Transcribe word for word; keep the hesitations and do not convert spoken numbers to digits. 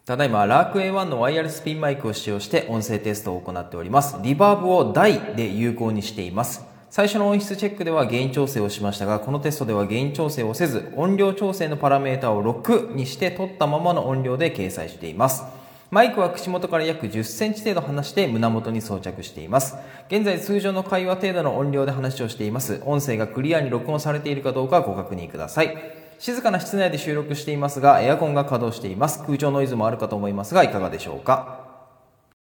ただいまラーク エーワン のワイヤレスピンマイクを使用して音声テストを行っております。リバーブを大で有効にしています。最初の音質チェックではゲイン調整をしましたが、このテストではゲイン調整をせず、音量調整のパラメータをろくにして取ったままの音量で掲載しています。マイクは口元から約じゅっセンチ程度離して胸元に装着しています。現在通常の会話程度の音量で話をしています。音声がクリアに録音されているかどうかご確認ください。静かな室内で収録していますが、エアコンが稼働しています。空調ノイズもあるかと思いますが、いかがでしょうか。